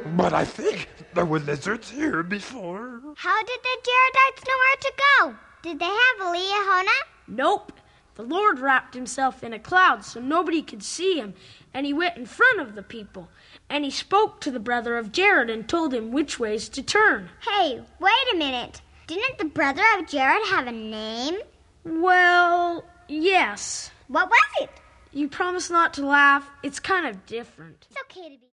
But I think there were lizards here before. How did the Jaredites know where to go? Did they have a Liahona? Nope. The Lord wrapped himself in a cloud so nobody could see him, and he went in front of the people. And he spoke to the brother of Jared and told him which ways to turn. Hey, wait a minute. Didn't the brother of Jared have a name? Well, yes. What was it? You promise not to laugh? It's kind of different. It's okay to be...